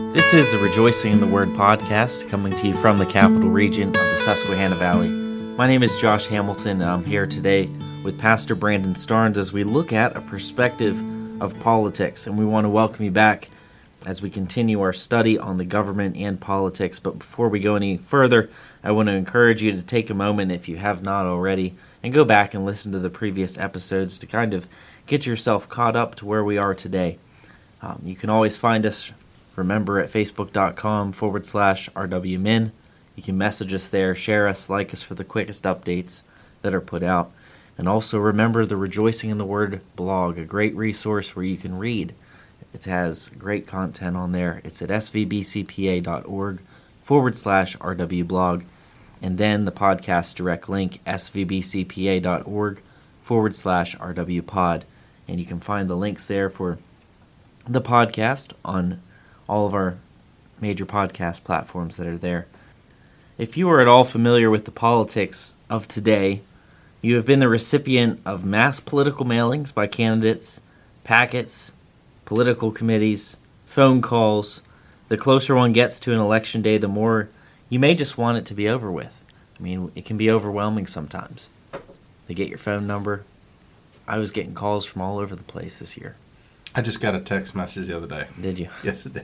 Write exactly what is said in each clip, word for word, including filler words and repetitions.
This is the Rejoicing in the Word podcast, coming to you from the capital region of the Susquehanna Valley. My name is Josh Hamilton, and I'm here today with Pastor Brandon Starnes as we look at a perspective of politics, and we want to welcome you back as we continue our study on the government and politics. But before we go any further, I want to encourage you to take a moment, if you have not already, and go back and listen to the previous episodes to kind of get yourself caught up to where we are today. Um, you can always find us, remember, at facebook.com forward slash RWMin. You can message us there, share us, like us for the quickest updates that are put out. And also remember the Rejoicing in the Word blog, a great resource where you can read. It has great content on there. It's at svbcpa.org forward slash RW blog. And then the podcast direct link, svbcpa.org forward slash RW pod. And you can find the links there for the podcast on all of our major podcast platforms that are there. If you are at all familiar with the politics of today, you have been the recipient of mass political mailings by candidates, packets, political committees, phone calls. The closer one gets to an election day, the more you may just want it to be over with. I mean, it can be overwhelming sometimes. They get your phone number. I was getting calls from all over the place this year. I just got a text message the other day. Did you? Yes, it did.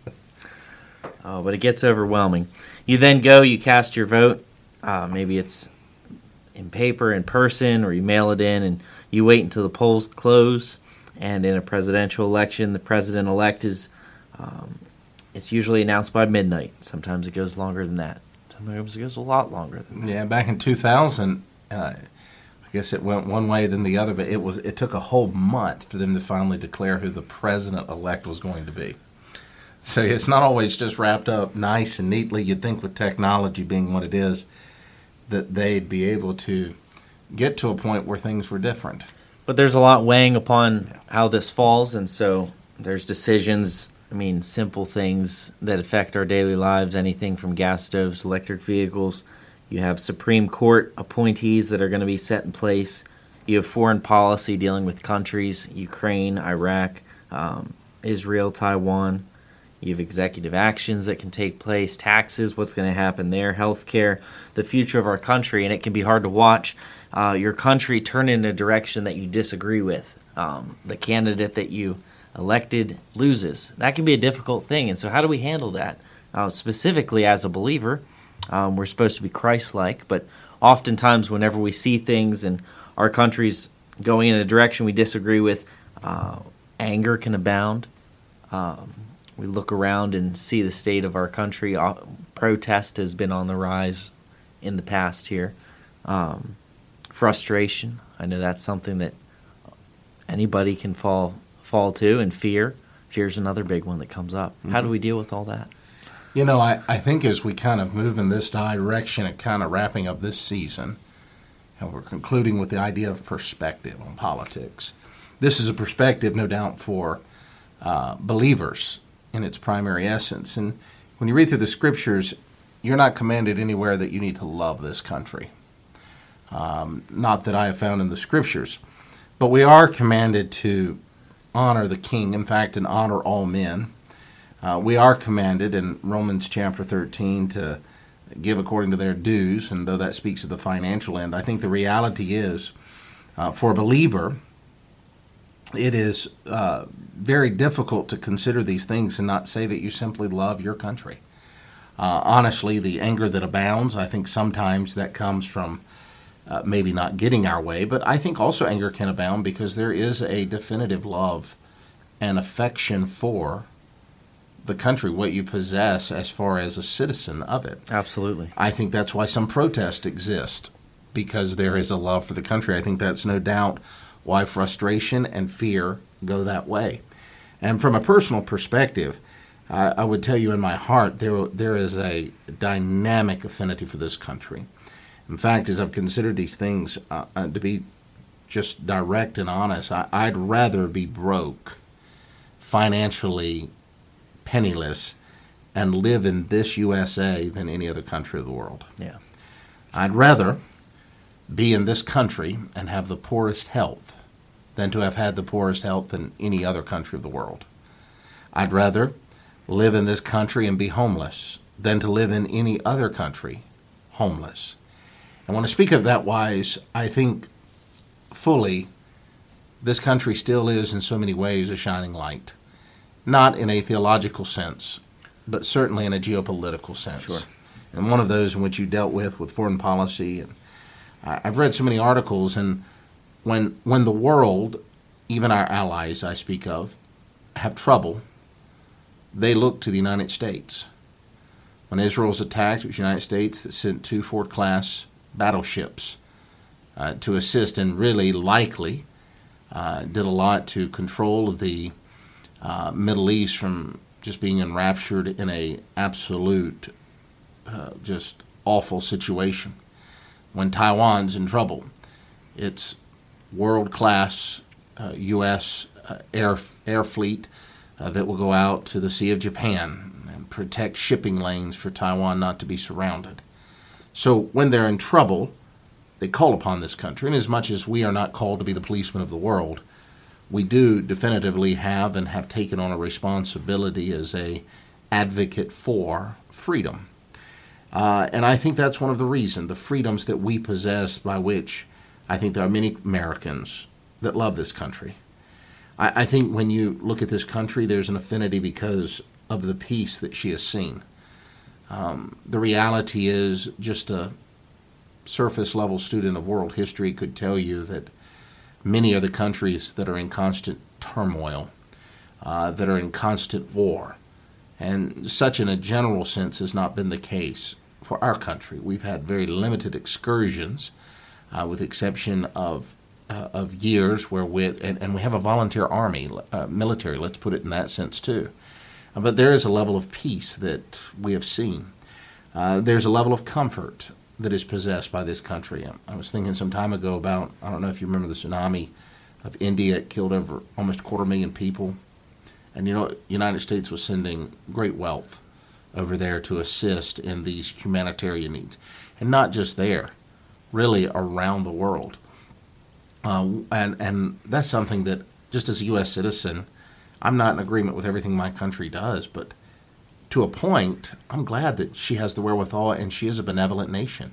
Oh, but it gets overwhelming. You then go, you cast your vote. Uh, maybe it's in paper, in person, or you mail it in, and you wait until the polls close. And in a presidential election, the president-elect is, um, it's usually announced by midnight. Sometimes it goes longer than that. Sometimes it goes a lot longer than that. Yeah, back in two thousand, uh, I guess it went one way than the other, but it was it took a whole month for them to finally declare who the president-elect was going to be. So it's not always just wrapped up nice and neatly. You'd think with technology being what it is, that they'd be able to get to a point where things were different. But there's a lot weighing upon how this falls, and so there's decisions, I mean, simple things that affect our daily lives, anything from gas stoves to electric vehicles. You have Supreme Court appointees that are going to be set in place. You have foreign policy dealing with countries, Ukraine, Iraq, um, Israel, Taiwan. You have executive actions that can take place, taxes, what's going to happen there, healthcare, the future of our country, and it can be hard to watch uh, your country turn in a direction that you disagree with. Um, the candidate that you elected loses. That can be a difficult thing, and so how do we handle that? Uh, specifically as a believer, um, we're supposed to be Christ-like, but oftentimes whenever we see things and our country's going in a direction we disagree with, uh, anger can abound. Um, We look around and see the state of our country. Protest has been on the rise in the past here. Um, frustration, I know that's something that anybody can fall fall to, and fear. Fear is another big one that comes up. Mm-hmm. How do we deal with all that? You know, I, I think as we kind of move in this direction and kind of wrapping up this season, and we're concluding with the idea of perspective on politics. This is a perspective, no doubt, for uh, believers in its primary essence. And when you read through the scriptures, you're not commanded anywhere that you need to love this country. Um, not that I have found in the scriptures. But we are commanded to honor the king, in fact, and honor all men. Uh, we are commanded in Romans chapter thirteen to give according to their dues, and though that speaks of the financial end, I think the reality is, uh, for a believer, it is uh, very difficult to consider these things and not say that you simply love your country. Uh, honestly, the anger that abounds, I think sometimes that comes from uh, maybe not getting our way, but I think also anger can abound because there is a definitive love and affection for the country, what you possess as far as a citizen of it. Absolutely. I think that's why some protests exist, because there is a love for the country. I think that's no doubt why frustration and fear go that way. And from a personal perspective, I, I would tell you in my heart there there is a dynamic affinity for this country. In fact, as I've considered these things, uh, uh, to be just direct and honest, I, I'd rather be broke, financially penniless, and live in this U S A than any other country of the world. Yeah. I'd rather be in this country and have the poorest health than to have had the poorest health in any other country of the world. I'd rather live in this country and be homeless than to live in any other country homeless. And when I speak of that wise, I think fully this country still is in so many ways a shining light. Not in a theological sense, but certainly in a geopolitical sense. Sure. And one of those in which you dealt with with foreign policy. And I've read so many articles, and when when the world, even our allies I speak of, have trouble, they look to the United States. When Israel was attacked, it was the United States that sent two Ford-class battleships uh, to assist, and really likely uh, did a lot to control the uh, Middle East from just being enraptured in a absolute, uh, just awful situation. When Taiwan's in trouble, it's world-class uh, U S uh, air air fleet uh, that will go out to the Sea of Japan and protect shipping lanes for Taiwan not to be surrounded. So when they're in trouble, they call upon this country. And as much as we are not called to be the policemen of the world, we do definitively have and have taken on a responsibility as a advocate for freedom. Uh, and I think that's one of the reasons, the freedoms that we possess, by which I think there are many Americans that love this country. I, I think when you look at this country, there's an affinity because of the peace that she has seen. Um, the reality is, just a surface-level student of world history could tell you that many are the countries that are in constant turmoil, uh, that are in constant war. And such in a general sense has not been the case for our country. We've had very limited excursions, uh, with the exception of uh, of years where we and, and we have a volunteer army, uh, military. Let's put it in that sense too. Uh, but there is a level of peace that we have seen. Uh, there's a level of comfort that is possessed by this country. I was thinking some time ago about, I don't know if you remember the tsunami of India. It killed over almost a quarter million people. And you know, the United States was sending great wealth over there to assist in these humanitarian needs. And not just there, really around the world. Uh, and, and that's something that, just as a U S citizen, I'm not in agreement with everything my country does, but to a point, I'm glad that she has the wherewithal, and she is a benevolent nation.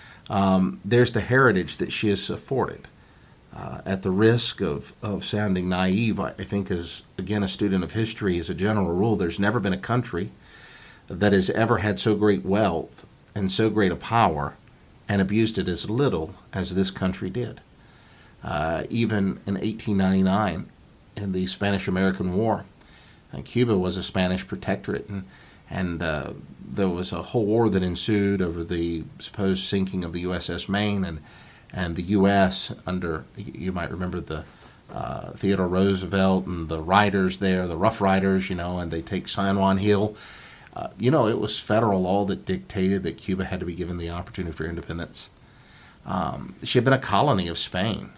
Um, there's the heritage that she has afforded. Uh, at the risk of, of sounding naive, I think as, again, a student of history, as a general rule, there's never been a country that has ever had so great wealth and so great a power and abused it as little as this country did. Uh, even in eighteen ninety-nine, in the Spanish-American War, uh, Cuba was a Spanish protectorate, and, and uh, there was a whole war that ensued over the supposed sinking of the U S S Maine, and And the U S under, you might remember the uh, Theodore Roosevelt and the riders there, the Rough Riders, you know, and they take San Juan Hill. Uh, you know, it was federal law that dictated that Cuba had to be given the opportunity for independence. Um, she had been a colony of Spain.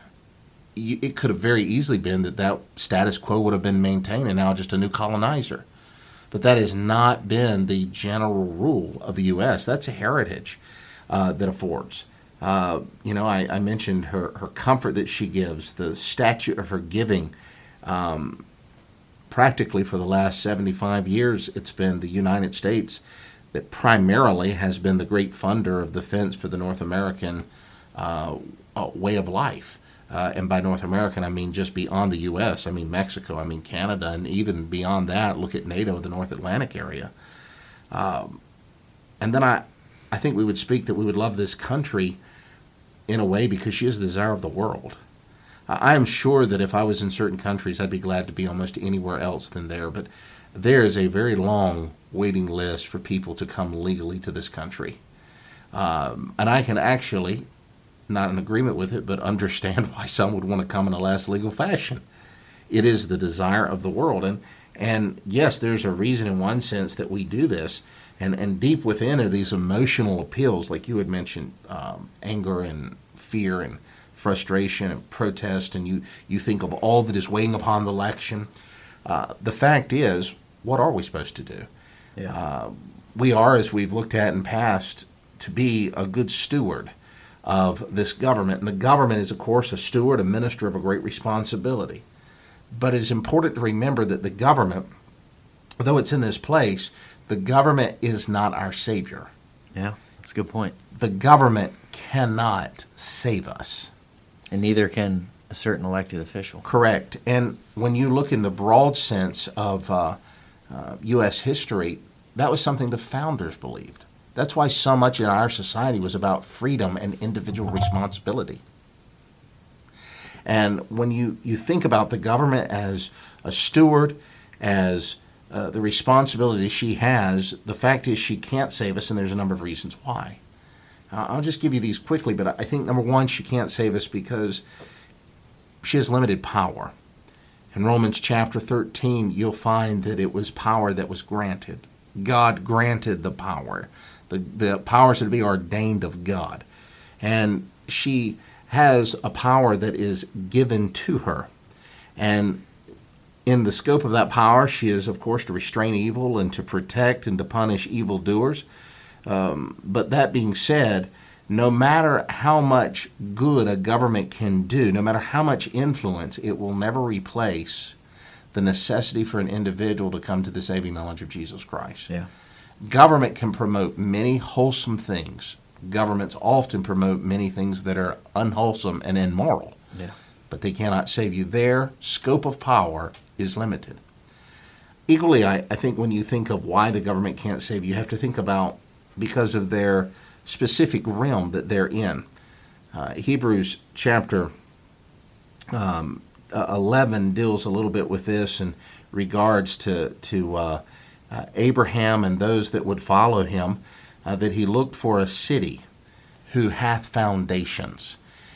It could have very easily been that that status quo would have been maintained and now just a new colonizer. But that has not been the general rule of the U S. That's a heritage uh, that affords. Uh, you know, I, I mentioned her, her comfort that she gives, the statute of her giving. Um, practically for the last seventy-five years, it's been the United States that primarily has been the great funder of defense for the North American uh, way of life. Uh, and by North American, I mean just beyond the U S. I mean Mexico, I mean Canada, and even beyond that, look at NATO, the North Atlantic area. Um, and then I, I think we would speak that we would love this country in a way because she is the desire of the world. I am sure that if I was in certain countries, I'd be glad to be almost anywhere else than there. But there is a very long waiting list for people to come legally to this country. Um, and I can actually, not in agreement with it, but understand why some would want to come in a less legal fashion. It is the desire of the world. And, and yes, there's a reason in one sense that we do this. And, and deep within are these emotional appeals, like you had mentioned, um, anger and fear and frustration and protest, and you, you think of all that is weighing upon the election. Uh, the fact is, what are we supposed to do? Yeah. Uh, we are, as we've looked at in past, to be a good steward of this government. And the government is, of course, a steward, a minister of a great responsibility. But it is important to remember that the government though it's in this place, the government is not our Savior. Yeah, that's a good point. The government cannot save us. And neither can a certain elected official. Correct. And when you look in the broad sense of uh, uh, U S history, that was something the founders believed. That's why so much in our society was about freedom and individual responsibility. And when you, you think about the government as a steward, as uh, the responsibility she has, the fact is she can't save us, and there's a number of reasons why. Uh, I'll just give you these quickly, but I think, number one, she can't save us because she has limited power. In Romans chapter thirteen, you'll find that it was power that was granted. God granted the power. The, the powers that be ordained of God. And she has a power that is given to her. And in the scope of that power, she is, of course, to restrain evil and to protect and to punish evildoers. Um, but that being said, no matter how much good a government can do, no matter how much influence, it will never replace the necessity for an individual to come to the saving knowledge of Jesus Christ. Yeah. Government can promote many wholesome things. Governments often promote many things that are unwholesome and immoral. Yeah. But they cannot save you. Their scope of power is limited. Equally, I, I think when you think of why the government can't save you, you have to think about because of their specific realm that they're in. Uh, Hebrews chapter um, eleven deals a little bit with this in regards to, to uh, uh, Abraham and those that would follow him, uh, that he looked for a city who hath foundations.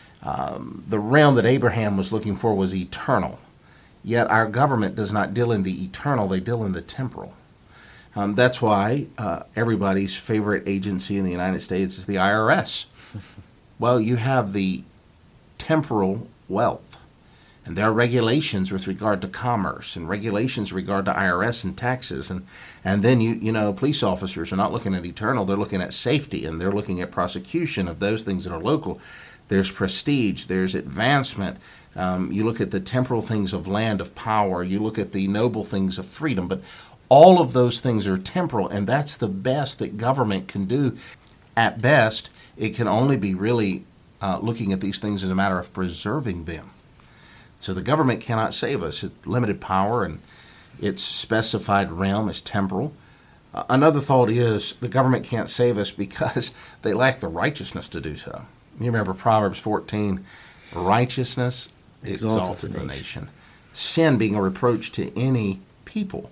Um, the realm that Abraham was looking for was eternal. Yet our government does not deal in the eternal, they deal in the temporal. Um, that's why uh, everybody's favorite agency in the United States is the I R S. Well, you have the temporal wealth, and there are regulations with regard to commerce and regulations with regard to I R S and taxes. And, and then, you you know, police officers are not looking at eternal, they're looking at safety, and they're looking at prosecution of those things that are local. There's prestige, there's advancement. Um, you look at the temporal things of land, of power. You look at the noble things of freedom. But all of those things are temporal, and that's the best that government can do. At best, it can only be really uh, looking at these things as a matter of preserving them. So the government cannot save us. It's limited power, and its specified realm is temporal. Uh, another thought is the government can't save us because they lack the righteousness to do so. You remember Proverbs fourteen, righteousness exalteth the nation. Sin being a reproach to any people.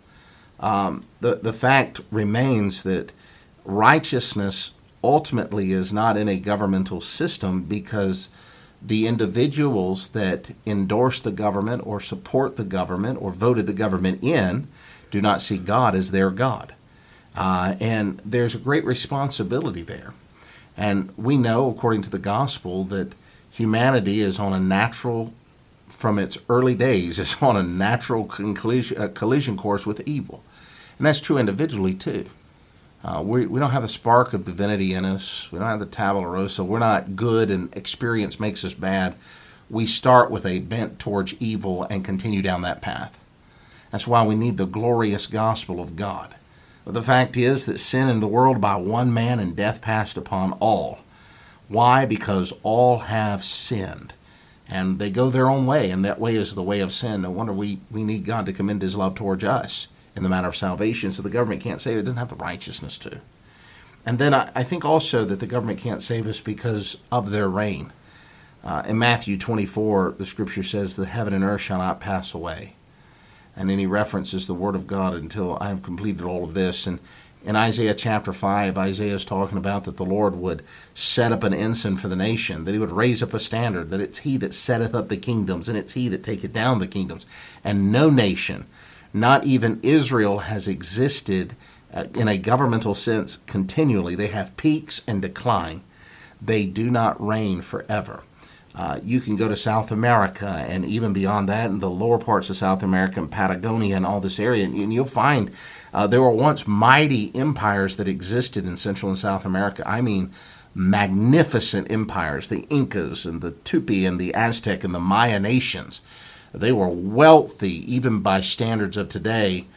Um, the, the fact remains that righteousness ultimately is not in a governmental system because the individuals that endorse the government or support the government or voted the government in do not see God as their God. Uh, and there's a great responsibility there. And we know, according to the gospel, that humanity is on a natural, from its early days, is on a natural collision, uh, collision course with evil. And that's true individually, too. Uh, we, we don't have the spark of divinity in us. We don't have the tabula rasa. We're not good and experience makes us bad. We start with a bent towards evil and continue down that path. That's why we need the glorious gospel of God. But the fact is that sin in the world by one man and death passed upon all. Why? Because all have sinned. And they go their own way, and that way is the way of sin. No wonder we, we need God to commend his love towards us in the matter of salvation, so the government can't save it. It doesn't have the righteousness to. And then I, I think also that the government can't save us because of their reign. Uh, in Matthew twenty-four, the scripture says, the heaven and earth shall not pass away. And then he references the word of God until I have completed all of this. And in Isaiah chapter five, Isaiah is talking about that the Lord would set up an ensign for the nation, that he would raise up a standard, that it's he that setteth up the kingdoms, and it's he that taketh down the kingdoms. And no nation, not even Israel, has existed uh, in a governmental sense continually. They have peaks and decline. They do not reign forever. Uh, you can go to South America and even beyond that in the lower parts of South America and Patagonia and all this area, and, and you'll find uh, there were once mighty empires that existed in Central and South America. I mean magnificent empires, the Incas and the Tupi and the Aztec and the Maya nations. They were wealthy even by standards of today,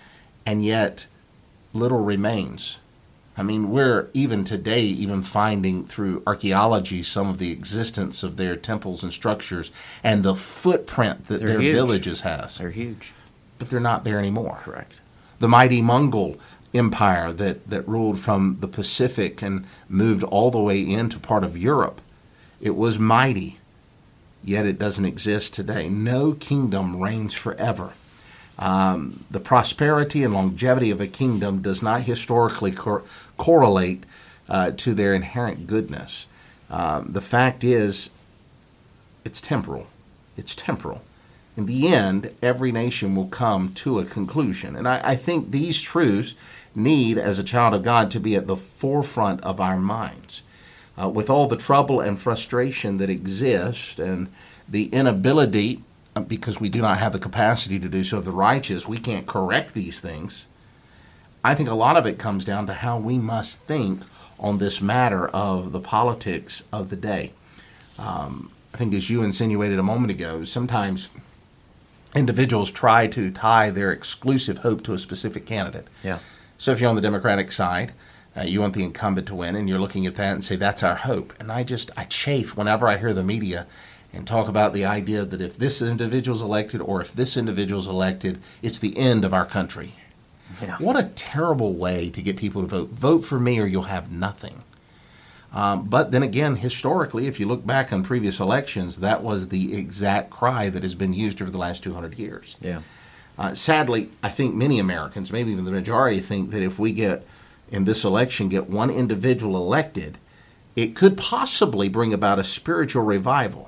and yet little remains. I mean, we're even today even finding through archaeology some of the existence of their temples and structures and the footprint that They're their huge. villages has. They're huge. But they're not there anymore. Correct. The mighty Mongol Empire that, that ruled from the Pacific and moved all the way into part of Europe, it was mighty, yet it doesn't exist today. No kingdom reigns forever. Um, the prosperity and longevity of a kingdom does not historically cor- correlate uh, to their inherent goodness. Um, the fact is, it's temporal. It's temporal. In the end, every nation will come to a conclusion. And I, I think these truths need, as a child of God, to be at the forefront of our minds. Uh, with all the trouble and frustration that exists and the inability, because we do not have the capacity to do so, of the righteous, we can't correct these things. I think a lot of it comes down to how we must think on this matter of the politics of the day. Um, I think, as you insinuated a moment ago, sometimes individuals try to tie their exclusive hope to a specific candidate. Yeah. So if you're on the Democratic side, uh, you want the incumbent to win, and you're looking at that and say, that's our hope. And I just, I chafe whenever I hear the media and talk about the idea that if this individual's elected or if this individual's elected, it's the end of our country. Yeah. What a terrible way to get people to vote. Vote for me or you'll have nothing. Um, but then again, historically, if you look back on previous elections, that was the exact cry that has been used over the last two hundred years. Yeah. Uh, sadly, I think many Americans, maybe even the majority, think that if we get, in this election, get one individual elected, it could possibly bring about a spiritual revival.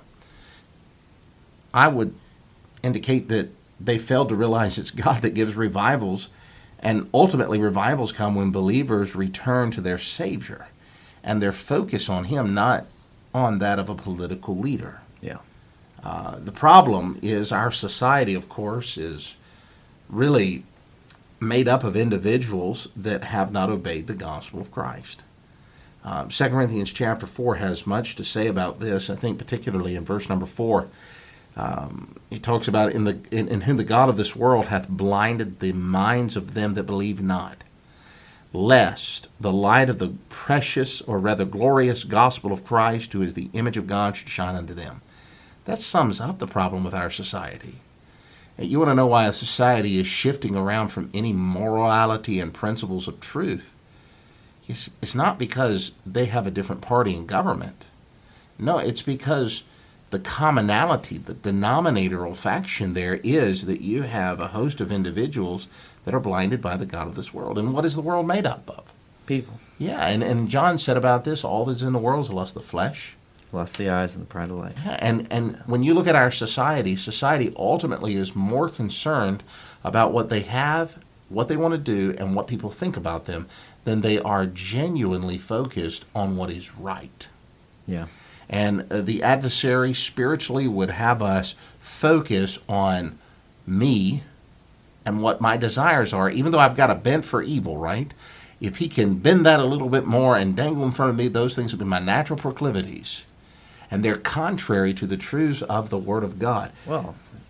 I would indicate that they failed to realize it's God that gives revivals, and ultimately revivals come when believers return to their Savior and their focus on Him, not on that of a political leader. Yeah. Uh, the problem is our society, of course, is really made up of individuals that have not obeyed the gospel of Christ. Uh, Second Corinthians chapter four has much to say about this. I think particularly in verse number four, um, he talks about in the in, in whom the God of this world hath blinded the minds of them that believe not, lest the light of the precious, or rather glorious gospel of Christ, who is the image of God, should shine unto them. That sums up the problem with our society. You want to know why a society is shifting around from any morality and principles of truth? It's, it's not because they have a different party in government. No, it's because the commonality, the denominational faction there is that you have a host of individuals that are blinded by the God of this world. And what is the world made up of? People. Yeah, and, and John said about this, all that's in the world is the lust of the flesh. Lust the eyes and the pride of life. Yeah, and, and when you look at our society, society ultimately is more concerned about what they have, what they want to do, and what people think about them than they are genuinely focused on what is right. Yeah. And uh, the adversary spiritually would have us focus on me and what my desires are, even though I've got a bent for evil, right? If he can bend that a little bit more and dangle in front of me, those things would be my natural proclivities. And they're contrary to the truths of the Word of God. Well,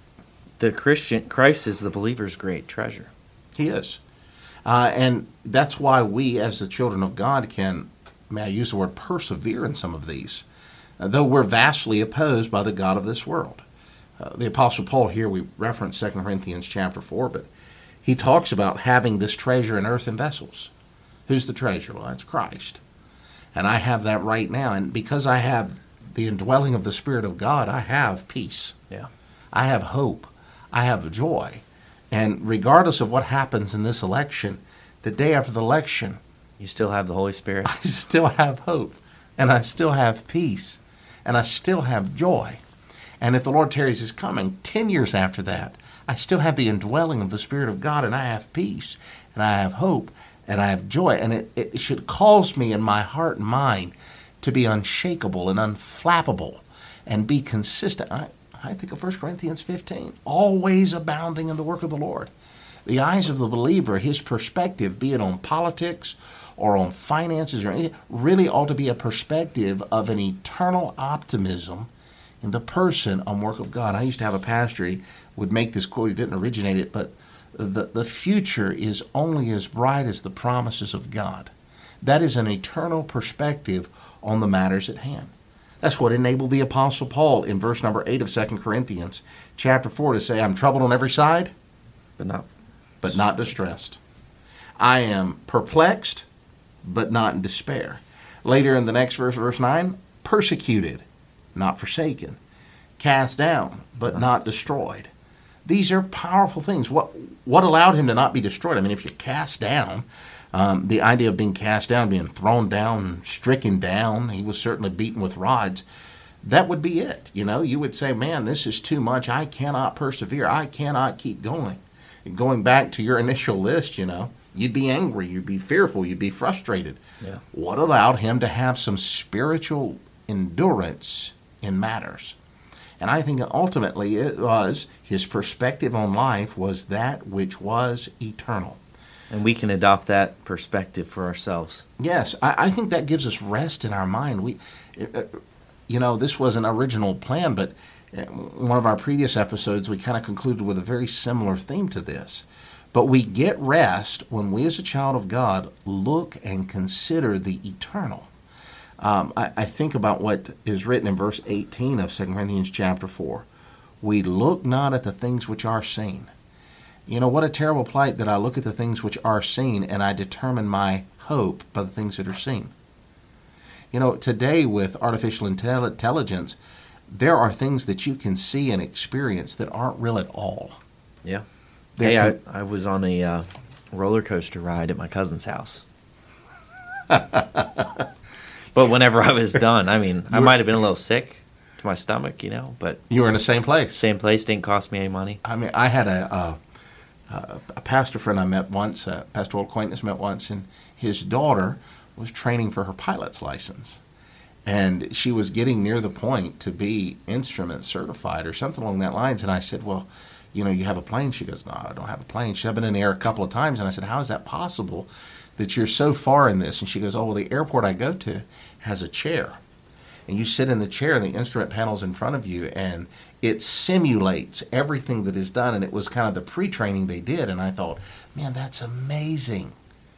the Christian, Christ is the believer's great treasure. He is. Uh, and that's why we, as the children of God, can, may I use the word, persevere in some of these, uh, though we're vastly opposed by the God of this world. Uh, the Apostle Paul here, we reference Second Corinthians chapter four, but he talks about having this treasure in earthen vessels. Who's the treasure? Well, that's Christ. And I have that right now. And because I have the indwelling of the Spirit of God, I have peace. Yeah. I have hope. I have joy. And regardless of what happens in this election, the day after the election, You still have the Holy Spirit. I still have hope. And I still have peace. And I still have joy. And if the Lord tarries is coming, ten years after that, I still have the indwelling of the Spirit of God, and I have peace, and I have hope, and I have joy. And it, it should cause me in my heart and mind to be unshakable and unflappable and be consistent. I, I think of First Corinthians fifteen, always abounding in the work of the Lord. The eyes of the believer, his perspective, be it on politics or on finances or anything, really ought to be a perspective of an eternal optimism in the person and work of God. I used to have a pastor, he would make this quote, he didn't originate it, but the, the future is only as bright as the promises of God. That is an eternal perspective on the matters at hand. That's what enabled the Apostle Paul in verse number eight of Second Corinthians chapter four to say, I'm troubled on every side, But not but not distressed. I am perplexed, but not in despair. Later in the next verse, verse nine, persecuted, not forsaken. Cast down, but not destroyed. These are powerful things. What what allowed him to not be destroyed? I mean, if you're cast down, um, the idea of being cast down, being thrown down, stricken down, he was certainly beaten with rods, that would be it. You know, you would say, man, this is too much. I cannot persevere. I cannot keep going. And going back to your initial list, you know, you'd be angry, you'd be fearful, you'd be frustrated. Yeah. What allowed him to have some spiritual endurance in matters? And I think ultimately it was his perspective on life was that which was eternal. And we can adopt that perspective for ourselves. Yes, I, I think that gives us rest in our mind. We, uh, you know, this was an original plan, but one of our previous episodes we kind of concluded with a very similar theme to this. But we get rest when we as a child of God look and consider the eternal. Um, I, I think about what is written in verse eighteen of Second Corinthians chapter four. We look not at the things which are seen. You know, what a terrible plight that I look at the things which are seen and I determine my hope by the things that are seen. You know, today with artificial intel- intelligence, there are things that you can see and experience that aren't real at all. Yeah. There Hey, I, can- I was on a uh, roller coaster ride at my cousin's house. But whenever I was done, I mean, I were- might have been a little sick to my stomach, you know, but You were in the same place. same place, didn't cost me any money. I mean, I had a a, a, a pastor friend I met once, a pastoral acquaintance met once, and his daughter was training for her pilot's license. And she was getting near the point to be instrument certified or something along that lines. And I said, well, you know, you have a plane? She goes, no, I don't have a plane. She's been in the air a couple of times. And I said, how is that possible that you're so far in this? And she goes, oh, well, the airport I go to has a chair. And you sit in the chair and the instrument panel's in front of you and it simulates everything that is done. And it was kind of the pre-training they did. And I thought, man, that's amazing.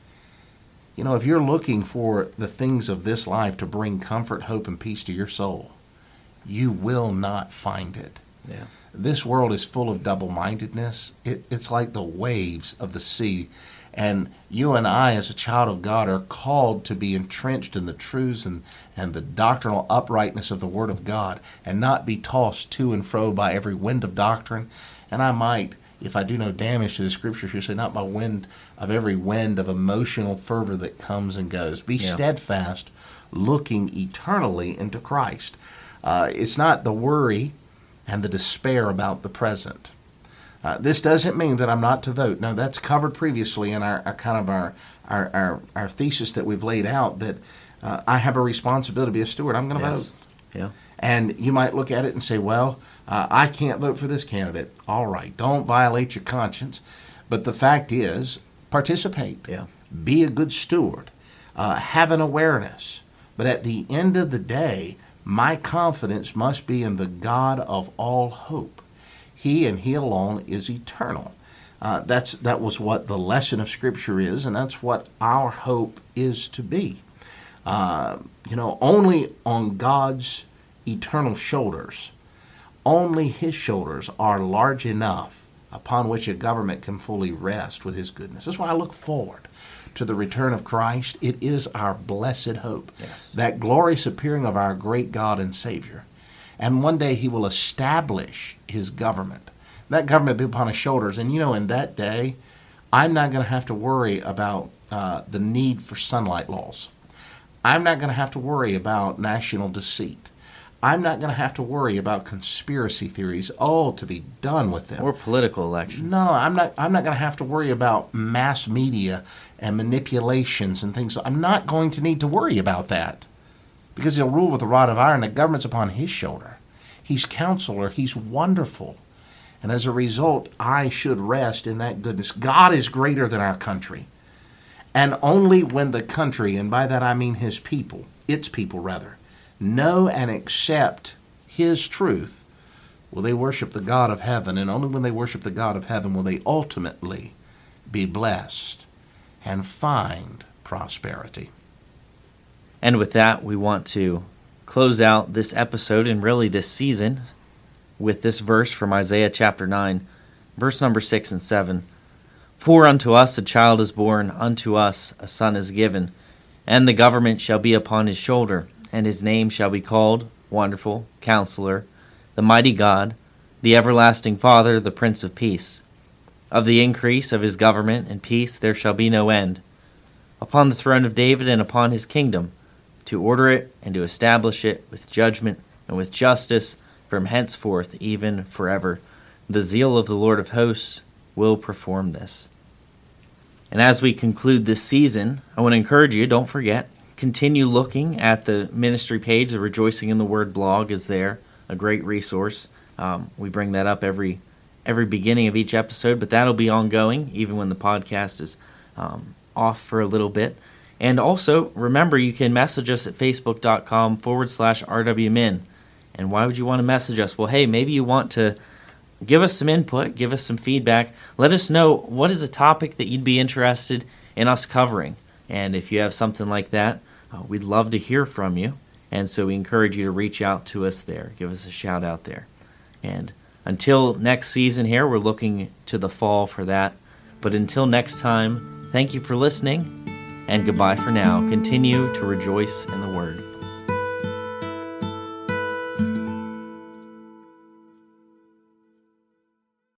You know, if you're looking for the things of this life to bring comfort, hope, and peace to your soul, you will not find it. Yeah. This world is full of double-mindedness. It, it's like the waves of the sea. And you and I, as a child of God, are called to be entrenched in the truths and, and the doctrinal uprightness of the Word of God and not be tossed to and fro by every wind of doctrine. And I might, if I do no damage to the Scriptures, you say, not by wind of every wind of emotional fervor that comes and goes. Be Yeah. steadfast, looking eternally into Christ. Uh, it's not the worry and the despair about the present. Uh, this doesn't mean that I'm not to vote. No, that's covered previously in our, our kind of our, our our our thesis that we've laid out, that uh, I have a responsibility to be a steward. I'm going to Yes. vote. Yeah. And you might look at it and say, well, uh, I can't vote for this candidate. All right, don't violate your conscience. But the fact is, participate. Yeah. Be a good steward. Uh, have an awareness. But at the end of the day, my confidence must be in the God of all hope. He and He alone is eternal. Uh, that's that was what the lesson of Scripture is, and that's what our hope is to be. Uh, you know, only on God's eternal shoulders, only His shoulders are large enough upon which a government can fully rest with His goodness. That's why I look forward to the return of Christ. It is our blessed hope, Yes. that glorious appearing of our great God and Savior. And one day He will establish His government. That government will be upon His shoulders. And you know, in that day, I'm not going to have to worry about uh, the need for sunlight laws. I'm not going to have to worry about national deceit. I'm not going to have to worry about conspiracy theories. Oh, to be done with them. Or political elections. No, I'm not. I'm not going to have to worry about mass media and manipulations and things. I'm not going to need to worry about that, because He'll rule with a rod of iron. The government's upon His shoulder. He's counselor. He's wonderful. And as a result, I should rest in that goodness. God is greater than our country. And only when the country, and by that I mean His people, its people rather, know and accept His truth, will they worship the God of heaven, and only when they worship the God of heaven will they ultimately be blessed and find prosperity. And with that, we want to close out this episode and really this season with this verse from Isaiah chapter nine, verse number six and seven. For unto us a child is born, unto us a son is given, and the government shall be upon his shoulder, and his name shall be called Wonderful, Counselor, the Mighty God, the Everlasting Father, the Prince of Peace. Of the increase of his government and peace there shall be no end, upon the throne of David and upon his kingdom, to order it and to establish it with judgment and with justice from henceforth even forever. The zeal of the Lord of hosts will perform this. And as we conclude this season, I want to encourage you, don't forget, continue looking at the ministry page. The Rejoicing in the Word blog is there, a great resource. Um, we bring that up every every beginning of each episode, but that'll be ongoing even when the podcast is um, off for a little bit. And also, remember, you can message us at facebook.com forward slash RWMin. And why would you want to message us? Well, hey, maybe you want to give us some input, give us some feedback. Let us know what is a topic that you'd be interested in us covering. And if you have something like that, uh, we'd love to hear from you. And so we encourage you to reach out to us there. Give us a shout out there. And until next season here, we're looking to the fall for that. But until next time, thank you for listening, and goodbye for now. Continue to rejoice in the Word.